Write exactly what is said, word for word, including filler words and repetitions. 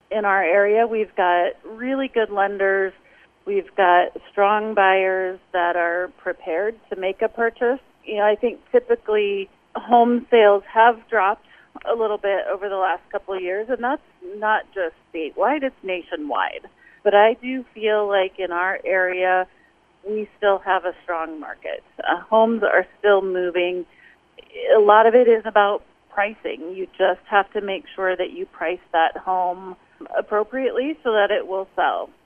in our area. We've got really good lenders. We've got strong buyers that are prepared to make a purchase. You know, I think typically home sales have dropped a little bit over the last couple of years, and that's not just statewide, it's nationwide. But I do feel like in our area, we still have a strong market. Uh, homes are still moving. A lot of it is about pricing. You just have to make sure that you price that home appropriately so that it will sell.